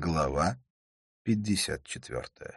Глава 54.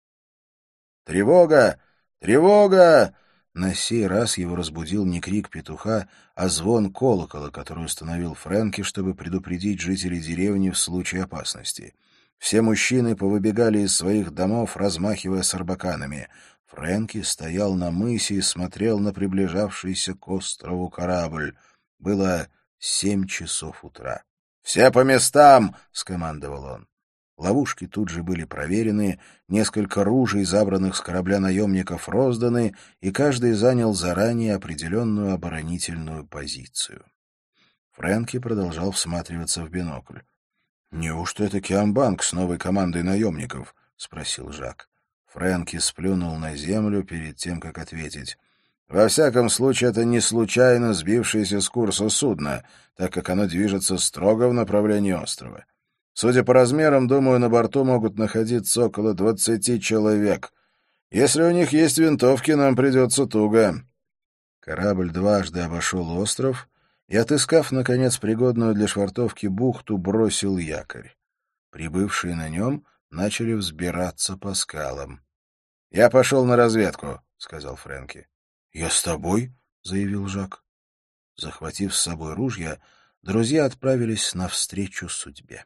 «Тревога! Тревога!» На сей раз его разбудил не крик петуха, а звон колокола, который установил Фрэнки, чтобы предупредить жителей деревни в случае опасности. Все мужчины повыбегали из своих домов, размахивая сарбаканами. Фрэнки стоял на мысе и смотрел на приближавшийся к острову корабль. Было 7 часов утра. «Все по местам!» — скомандовал он. Ловушки тут же были проверены, несколько ружей, забранных с корабля наемников, розданы, и каждый занял заранее определенную оборонительную позицию. Фрэнки продолжал всматриваться в бинокль. «Неужто это Киамбанг с новой командой наемников?» — спросил Жак. Фрэнки сплюнул на землю перед тем, как ответить. «Во всяком случае, это не случайно сбившееся с курса судно, так как оно движется строго в направлении острова. Судя по размерам, думаю, на борту могут находиться около 20 человек. Если у них есть винтовки, нам придется туго». Корабль дважды обошел остров и, отыскав, наконец, пригодную для швартовки бухту, бросил якорь. Прибывшие на нем начали взбираться по скалам. «Я пошел на разведку», — сказал Фрэнки. «Я с тобой», — заявил Жак. Захватив с собой ружья, друзья отправились навстречу судьбе.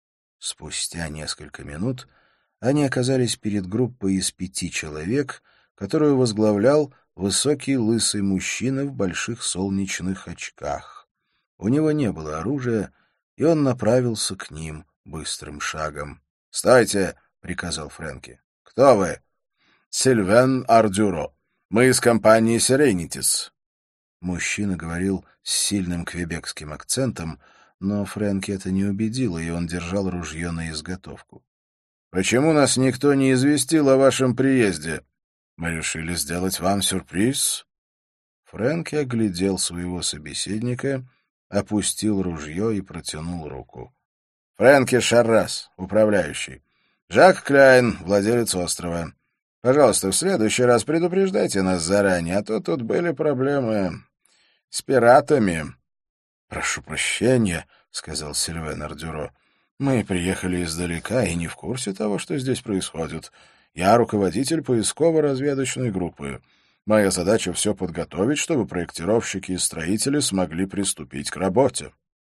Спустя несколько минут они оказались перед группой из 5 человек, которую возглавлял высокий лысый мужчина в больших солнечных очках. У него не было оружия, и он направился к ним быстрым шагом. «Стойте!» — приказал Фрэнки. «Кто вы?» «Сильвен Ардюро. Мы из компании «Серенитис». Мужчина говорил с сильным квебекским акцентом, но Фрэнки это не убедило, и он держал ружье на изготовку. «Почему нас никто не известил о вашем приезде? Мы решили сделать вам сюрприз». Фрэнки оглядел своего собеседника, опустил ружье и протянул руку. «Фрэнки Шаррас, управляющий. Жак Кляйн, владелец острова. Пожалуйста, в следующий раз предупреждайте нас заранее, а то тут были проблемы с пиратами». «Прошу прощения», — сказал Сильвен Ардюро. «Мы приехали издалека и не в курсе того, что здесь происходит. Я руководитель поисково-разведочной группы. Моя задача — все подготовить, чтобы проектировщики и строители смогли приступить к работе».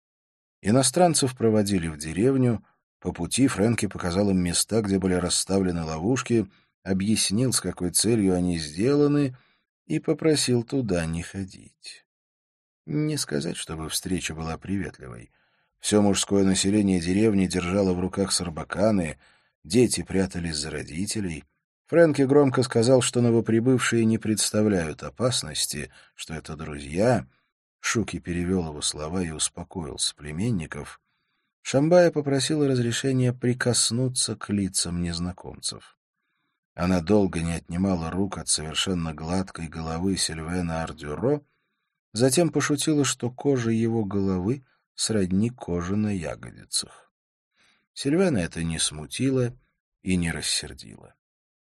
Иностранцев проводили в деревню. По пути Фрэнки показал им места, где были расставлены ловушки, объяснил, с какой целью они сделаны, и попросил туда не ходить. Не сказать, чтобы встреча была приветливой. Все мужское население деревни держало в руках сарбаканы, дети прятались за родителей. Фрэнки громко сказал, что новоприбывшие не представляют опасности, что это друзья. Шуки перевел его слова и успокоил соплеменников. Шамбая попросила разрешения прикоснуться к лицам незнакомцев. Она долго не отнимала рук от совершенно гладкой головы Сильвена Ардюро, затем пошутила, что кожа его головы сродни коже на ягодицах. Сильвена это не смутило и не рассердило.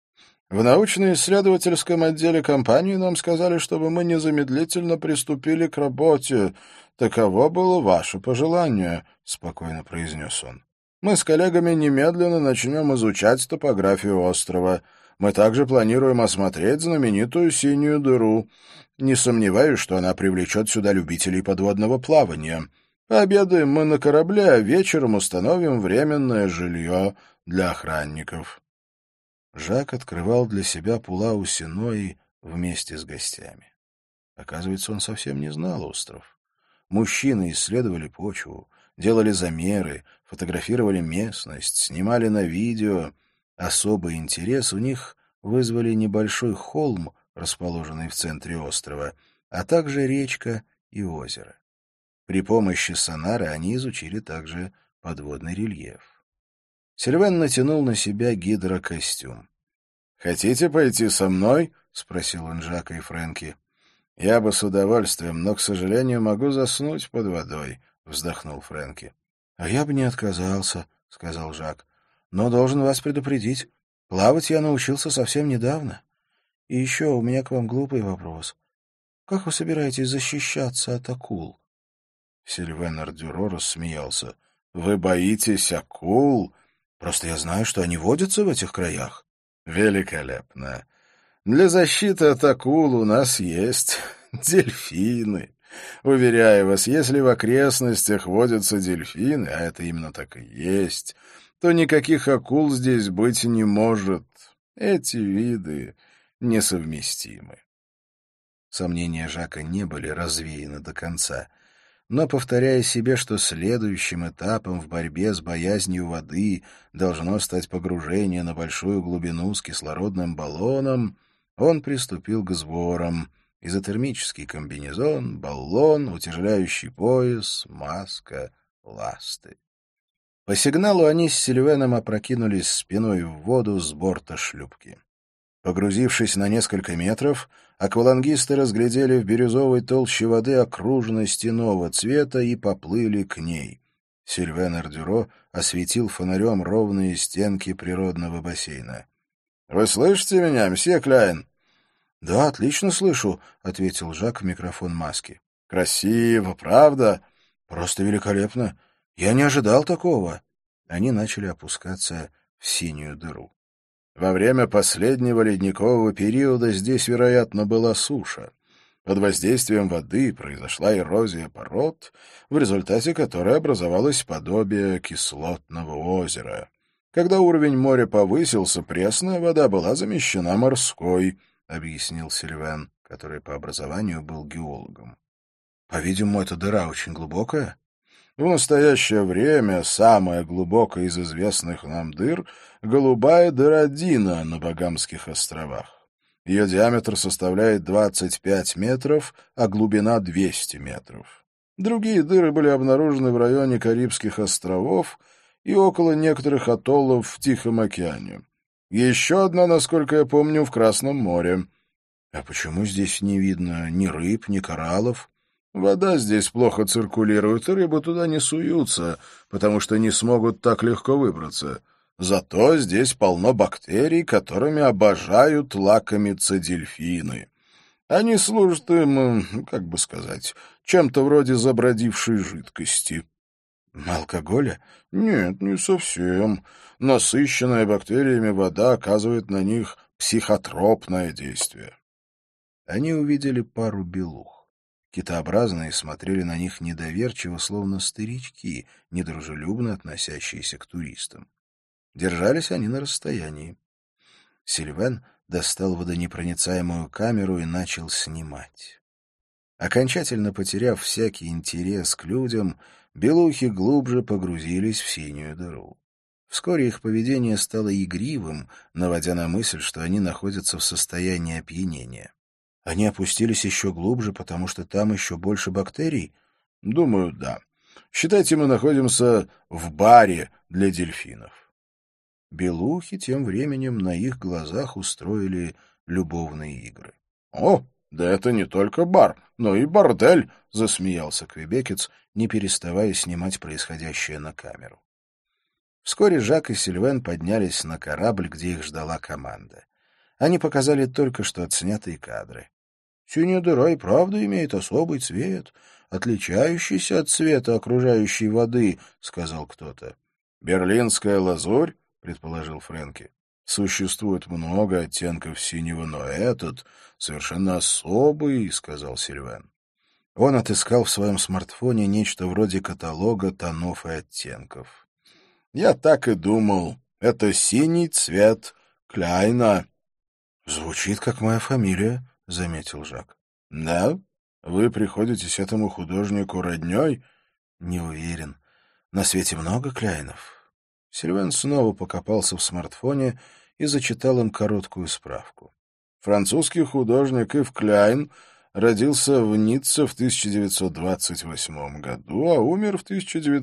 «В научно-исследовательском отделе компании нам сказали, чтобы мы незамедлительно приступили к работе. Таково было ваше пожелание», — спокойно произнес он. «Мы с коллегами немедленно начнем изучать топографию острова. Мы также планируем осмотреть знаменитую синюю дыру. Не сомневаюсь, что она привлечет сюда любителей подводного плавания. Пообедаем мы на корабле, а вечером установим временное жилье для охранников». Жак открывал для себя Пулау-Синои вместе с гостями. Оказывается, он совсем не знал остров. Мужчины исследовали почву, делали замеры, фотографировали местность, снимали на видео. Особый интерес у них вызвали небольшой холм, расположенный в центре острова, а также речка и озеро. При помощи сонара они изучили также подводный рельеф. Сильвен натянул на себя гидрокостюм. «Хотите пойти со мной?» — спросил он Жака и Фрэнки. «Я бы с удовольствием, но, к сожалению, могу заснуть под водой», — вздохнул Фрэнки. «А я бы не отказался», — сказал Жак. «Но должен вас предупредить. Плавать я научился совсем недавно. И еще у меня к вам глупый вопрос. Как вы собираетесь защищаться от акул?» Сильвен Ардюро рассмеялся. «Вы боитесь акул? Просто я знаю, что они водятся в этих краях. Великолепно. Для защиты от акул у нас есть дельфины. Уверяю вас, если в окрестностях водятся дельфины, а это именно так и есть, то никаких акул здесь быть не может. Эти виды несовместимы. Сомнения Жака не были развеяны до конца. Но, повторяя себе, что следующим этапом в борьбе с боязнью воды должно стать погружение на большую глубину с кислородным баллоном, он приступил к сборам: изотермический комбинезон, баллон, утяжеляющий пояс, маска, ласты. По сигналу они с Сильвеном опрокинулись спиной в воду с борта шлюпки. Погрузившись на несколько метров, аквалангисты разглядели в бирюзовой толще воды окружность иного цвета и поплыли к ней. Сильвен Эрдюро осветил фонарем ровные стенки природного бассейна. — Вы слышите меня, мсье Кляйн? — Да, отлично слышу, — ответил Жак в микрофон маски. — Красиво, правда? — Просто великолепно. Я не ожидал такого. Они начали опускаться в синюю дыру. Во время последнего ледникового периода здесь, вероятно, была суша. Под воздействием воды произошла эрозия пород, в результате которой образовалось подобие кислотного озера. Когда уровень моря повысился, пресная вода была замещена морской, — объяснил Сильвен, который по образованию был геологом. — По-видимому, эта дыра очень глубокая? В настоящее время самая глубокая из известных нам дыр — голубая дыра Дина на Багамских островах. Ее диаметр составляет 25 метров, а глубина 200 метров. Другие дыры были обнаружены в районе Карибских островов и около некоторых атоллов в Тихом океане. Еще одна, насколько я помню, в Красном море. А почему здесь не видно ни рыб, ни кораллов? Вода здесь плохо циркулирует, и рыбы туда не суются, потому что не смогут так легко выбраться. Зато здесь полно бактерий, которыми обожают лакомиться дельфины. Они служат им, как бы сказать, чем-то вроде забродившей жидкости. Алкоголя? Нет, не совсем. Насыщенная бактериями вода оказывает на них психотропное действие. Они увидели пару белух. Китообразные смотрели на них недоверчиво, словно старички, недружелюбно относящиеся к туристам. Держались они на расстоянии. Сильвен достал водонепроницаемую камеру и начал снимать. Окончательно потеряв всякий интерес к людям, белухи глубже погрузились в синюю дыру. Вскоре их поведение стало игривым, наводя на мысль, что они находятся в состоянии опьянения. Они опустились еще глубже, потому что там еще больше бактерий? Думаю, да. Считайте, мы находимся в баре для дельфинов. Белухи тем временем на их глазах устроили любовные игры. — О, да это не только бар, но и бордель, — засмеялся квебекец, не переставая снимать происходящее на камеру. Вскоре Жак и Сильвен поднялись на корабль, где их ждала команда. Они показали только что отснятые кадры. Синяя дыра и правда имеет особый цвет, отличающийся от цвета окружающей воды, — сказал кто-то. — Берлинская лазурь, — предположил Фрэнки. — Существует много оттенков синего, но этот совершенно особый, — сказал Сильвен. Он отыскал в своем смартфоне нечто вроде каталога тонов и оттенков. — Я так и думал. Это синий цвет Кляйна. — Звучит, как моя фамилия, — заметил Жак. — Да? Вы приходитесь этому художнику родней? — Не уверен. На свете много Кляйнов. Сильвен снова покопался в смартфоне и зачитал им короткую справку. Французский художник Ив Кляйн родился в Ницце в 1928 году, а умер в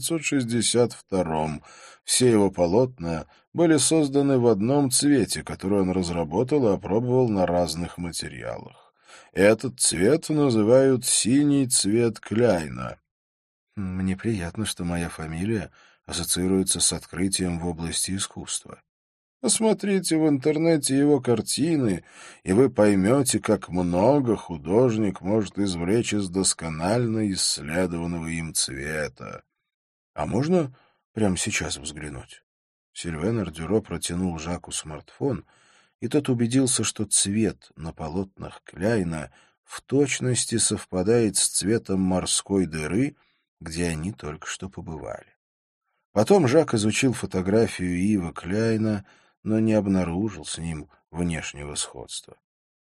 1962. Все его полотна были созданы в одном цвете, который он разработал и опробовал на разных материалах. Этот цвет называют «синий цвет Кляйна». Мне приятно, что моя фамилия ассоциируется с открытием в области искусства. Посмотрите в интернете его картины, и вы поймете, как много художник может извлечь из досконально исследованного им цвета. А можно прямо сейчас взглянуть? Сильвен Дюро протянул Жаку смартфон, и тот убедился, что цвет на полотнах Кляйна в точности совпадает с цветом морской дыры, где они только что побывали. Потом Жак изучил фотографию Ива Кляйна, но не обнаружил с ним внешнего сходства.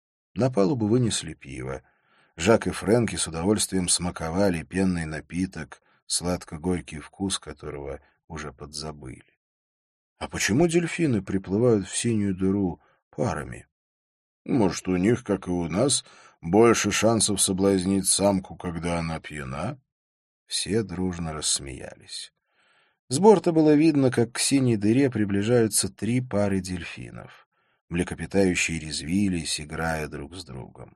На палубу вынесли пиво. Жак и Фрэнки с удовольствием смаковали пенный напиток, сладко-горький вкус которого уже подзабыли. А почему дельфины приплывают в синюю дыру парами? Может, у них, как и у нас, больше шансов соблазнить самку, когда она пьяна? Все дружно рассмеялись. С борта было видно, как к синей дыре приближаются 3 пары дельфинов. Млекопитающие резвились, играя друг с другом.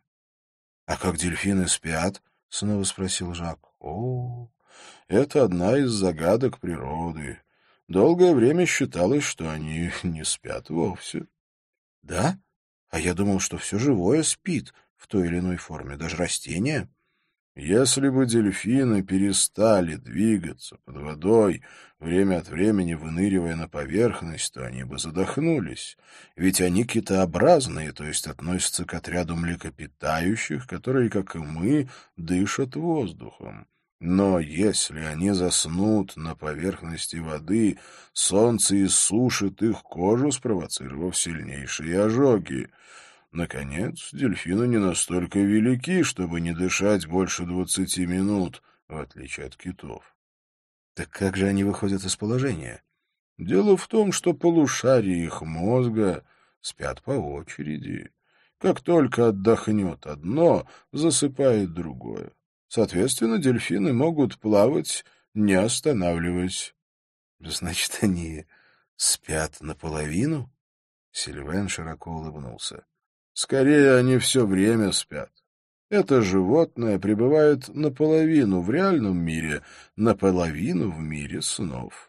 — А как дельфины спят? — снова спросил Жак. — О, это одна из загадок природы. Долгое время считалось, что они не спят вовсе. — Да? А я думал, что все живое спит в той или иной форме, даже растения. Если бы дельфины перестали двигаться под водой, время от времени выныривая на поверхность, то они бы задохнулись. Ведь они китообразные, то есть относятся к отряду млекопитающих, которые, как и мы, дышат воздухом. Но если они заснут на поверхности воды, солнце иссушит их кожу, спровоцировав сильнейшие ожоги. Наконец, дельфины не настолько велики, чтобы не дышать больше 20 минут, в отличие от китов. Так как же они выходят из положения? Дело в том, что полушария их мозга спят по очереди. Как только отдохнет одно, засыпает другое. Соответственно, дельфины могут плавать, не останавливаясь. Значит, они спят наполовину? Сильвен широко улыбнулся. Скорее, они все время спят. Это животное пребывает наполовину в реальном мире, наполовину в мире снов.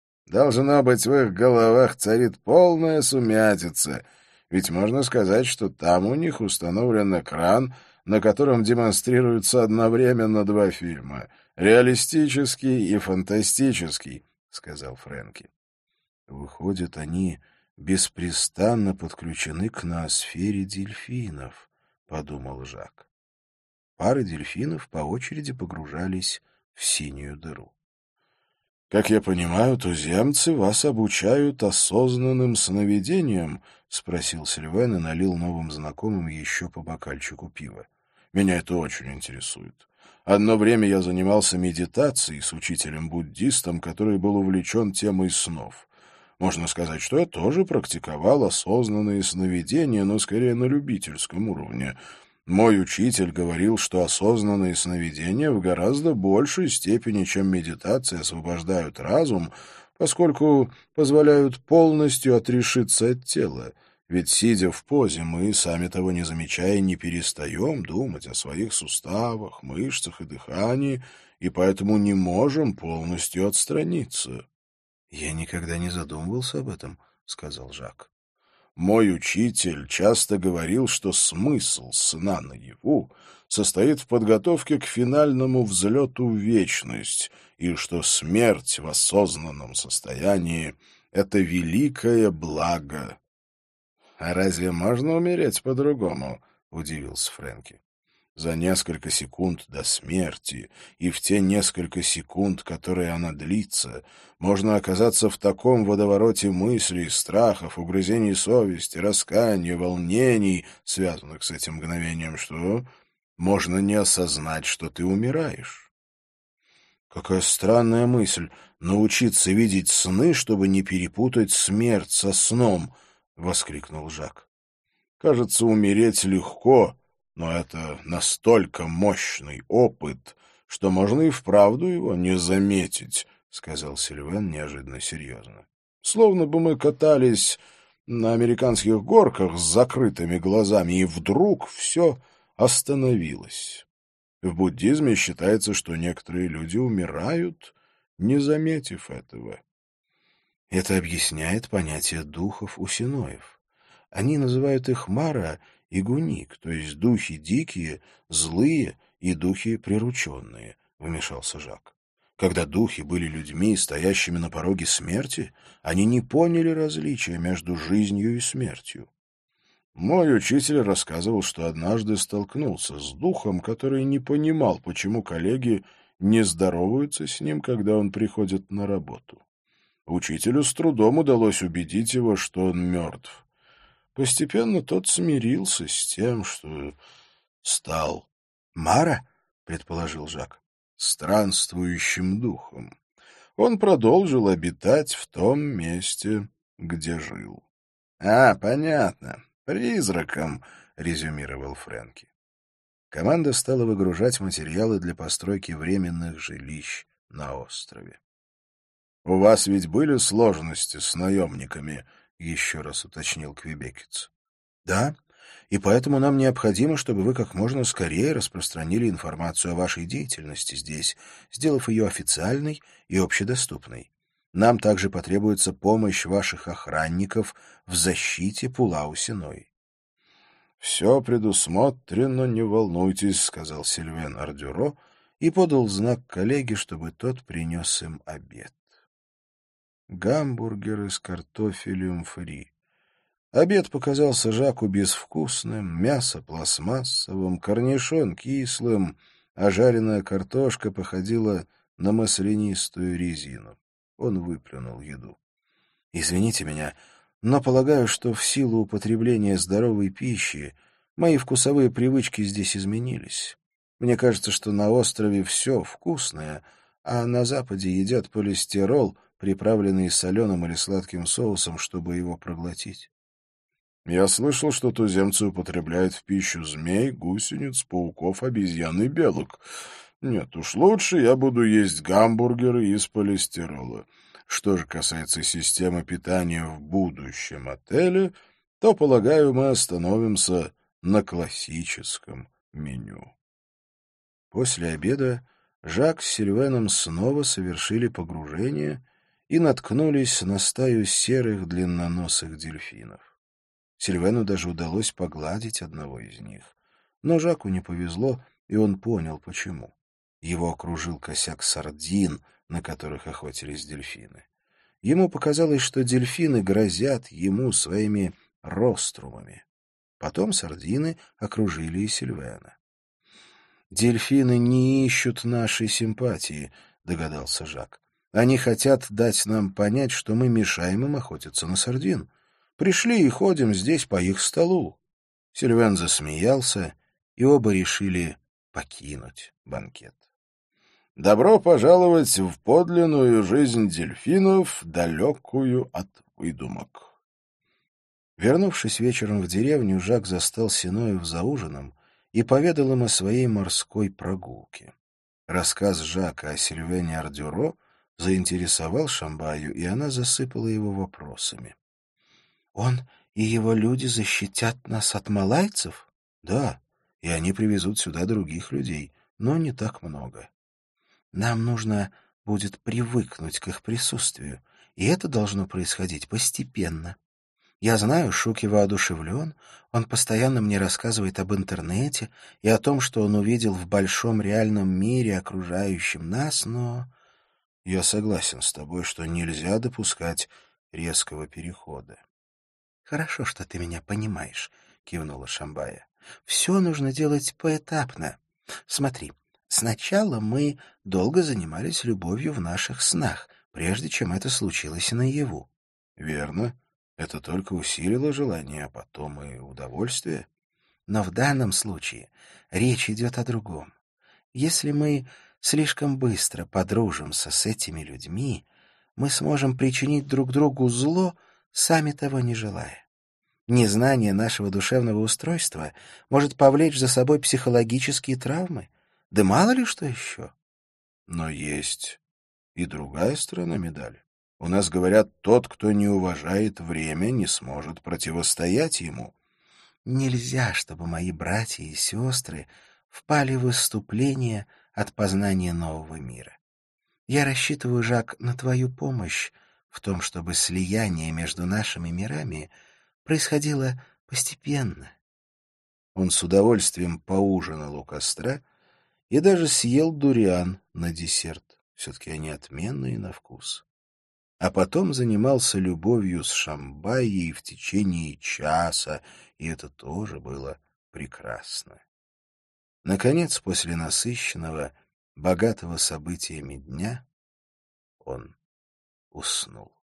Должно быть, в их головах царит полная сумятица, ведь можно сказать, что там у них установлен экран, на котором демонстрируются одновременно 2 фильма — реалистический и фантастический, — сказал Фрэнки. Выходит, они беспрестанно подключены к ноосфере дельфинов, — подумал Жак. Пары дельфинов по очереди погружались в синюю дыру. — Как я понимаю, туземцы вас обучают осознанным сновидениям? — спросил Сильвен и налил новым знакомым еще по бокальчику пива. — Меня это очень интересует. Одно время я занимался медитацией с учителем-буддистом, который был увлечен темой снов. Можно сказать, что я тоже практиковал осознанные сновидения, но скорее на любительском уровне. Мой учитель говорил, что осознанные сновидения в гораздо большей степени, чем медитация, освобождают разум, поскольку позволяют полностью отрешиться от тела. Ведь, сидя в позе, мы, сами того не замечая, не перестаем думать о своих суставах, мышцах и дыхании, и поэтому не можем полностью отстраниться. — Я никогда не задумывался об этом, — сказал Жак. Мой учитель часто говорил, что смысл сна наяву состоит в подготовке к финальному взлету в вечность, и что смерть в осознанном состоянии — это великое благо. — А разве можно умереть по-другому? — удивился Фрэнки. За несколько секунд до смерти и в те несколько секунд, которые она длится, можно оказаться в таком водовороте мыслей, страхов, угрызений совести, раскаяния, волнений, связанных с этим мгновением, что можно не осознать, что ты умираешь. Какая странная мысль — научиться видеть сны, чтобы не перепутать смерть со сном, — воскликнул Жак. Кажется, умереть легко, но это настолько мощный опыт, что можно и вправду его не заметить, — сказал Сильвен неожиданно серьезно. Словно бы мы катались на американских горках с закрытыми глазами, и вдруг все остановилось. В буддизме считается, что некоторые люди умирают, не заметив этого. Это объясняет понятие духов у синоев. Они называют их мара и гуник, то есть духи дикие, злые и духи прирученные, — вмешался Жак. Когда духи были людьми, стоящими на пороге смерти, они не поняли различия между жизнью и смертью. Мой учитель рассказывал, что однажды столкнулся с духом, который не понимал, почему коллеги не здороваются с ним, когда он приходит на работу. Учителю с трудом удалось убедить его, что он мертв. Постепенно тот смирился с тем, что стал... — Мара? — предположил Жак. — Странствующим духом. Он продолжил обитать в том месте, где жил. — понятно. Призраком, — резюмировал Фрэнки. Команда стала выгружать материалы для постройки временных жилищ на острове. — У вас ведь были сложности с наемниками? — еще раз уточнил Квебекец. — Да, и поэтому нам необходимо, чтобы вы как можно скорее распространили информацию о вашей деятельности здесь, сделав ее официальной и общедоступной. Нам также потребуется помощь ваших охранников в защите Пулау-Синой. — Все предусмотрено, не волнуйтесь, — сказал Сильвен Ардюро и подал знак коллеге, чтобы тот принес им обед. Гамбургеры с картофелем фри. Обед показался Жаку безвкусным, мясо пластмассовым, корнишон кислым, а жареная картошка походила на маслянистую резину. Он выплюнул еду. — Извините меня, но полагаю, что в силу употребления здоровой пищи мои вкусовые привычки здесь изменились. Мне кажется, что на острове все вкусное, а на Западе едят полистирол, приправленный соленым или сладким соусом, чтобы его проглотить. Я слышал, что туземцы употребляют в пищу змей, гусениц, пауков, обезьян и белок. Нет уж, лучше я буду есть гамбургеры из полистирола. Что же касается системы питания в будущем отеле, то, полагаю, мы остановимся на классическом меню. После обеда Жак с Сильвеном снова совершили погружение и наткнулись на стаю серых длинноносых дельфинов. Сильвену даже удалось погладить одного из них. Но Жаку не повезло, и он понял, почему. Его окружил косяк сардин, на которых охотились дельфины. Ему показалось, что дельфины грозят ему своими рострумами. Потом сардины окружили и Сильвена. «Дельфины не ищут нашей симпатии», — догадался Жак. «Они хотят дать нам понять, что мы мешаем им охотиться на сардин. Пришли и ходим здесь по их столу». Сильвен засмеялся, и оба решили покинуть банкет. «Добро пожаловать в подлинную жизнь дельфинов, далекую от выдумок». Вернувшись вечером в деревню, Жак застал Синоев за ужином и поведал им о своей морской прогулке. Рассказ Жака о Сильвене Ардюро заинтересовал Шамбаю, и она засыпала его вопросами. «Он и его люди защитят нас от малайцев?» «Да, и они привезут сюда других людей, но не так много. Нам нужно будет привыкнуть к их присутствию, и это должно происходить постепенно. Я знаю, Шуки воодушевлен, он постоянно мне рассказывает об интернете и о том, что он увидел в большом реальном мире, окружающем нас, но... Я согласен с тобой, что нельзя допускать резкого перехода». «Хорошо, что ты меня понимаешь», — кивнула Шамбая. «Все нужно делать поэтапно. Смотри, сначала мы долго занимались любовью в наших снах, прежде чем это случилось наяву». «Верно. Это только усилило желание, а потом и удовольствие». «Но в данном случае речь идет о другом. Если мы слишком быстро подружимся с этими людьми, мы сможем причинить друг другу зло, сами того не желая. Незнание нашего душевного устройства может повлечь за собой психологические травмы, да мало ли что еще». «Но есть и другая сторона медали. У нас говорят, тот, кто не уважает время, не сможет противостоять ему». «Нельзя, чтобы мои братья и сестры впали в выступление от познания нового мира. Я рассчитываю, Жак, на твою помощь в том, чтобы слияние между нашими мирами происходило постепенно». Он с удовольствием поужинал у костра и даже съел дуриан на десерт. Все-таки они отменные на вкус. А потом занимался любовью с Шамбайей в течение часа, и это тоже было прекрасно. Наконец, после насыщенного, богатого событиями дня, он уснул.